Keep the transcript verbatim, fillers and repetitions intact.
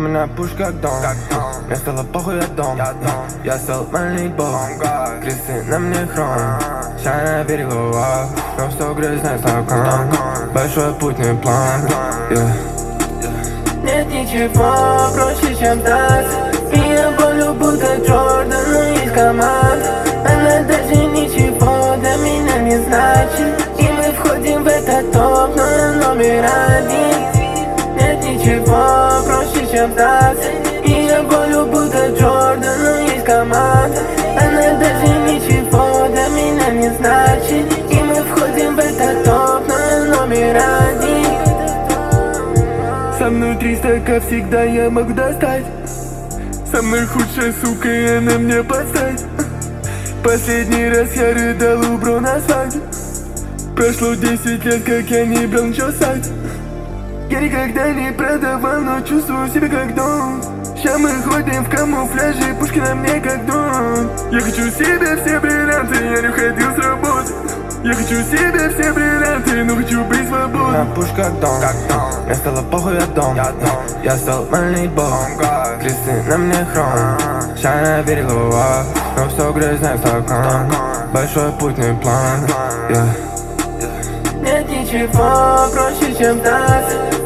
меня пушка как дом. Мне стало похуй, я дом. Я стал мальный бог. Кресы на мне хром. Ща на берегу, но все грязный стакан. Большой путный план, yeah. Нет ничего проще, чем танцы. И я болю, будто Джордан, но есть команда. Она даже ничего для меня не значит. И мы входим в этот топ, но я номер один. Нет ничего проще, чем танцы. И я болю, будто Джордан, но есть команда. Она даже ничего для меня не значит. И мы входим в этот топ, но я номер один. Со мной триста, как всегда, я могу достать. Со мной худшая сука, и она мне подстать. Последний раз я рыдал у бро на свадьбе. Прошло десять лет, как я не брал ничего сайт. Я никогда не продавал, но чувствую себя как дом. Ща мы ходим в камуфляже, пушки на мне как дом. Я хочу себе все бриллианты, я не уходил с работы. Я хочу себе все бриллианты, но хочу быть свободным. На пушка как дом. Мне стало похуй, я дом. Я стал мальный бог. Кресы на мне хром. Ща на берегу, но все грязный стакан. Большой путный план, yeah. Нет ничего проще, чем танцы.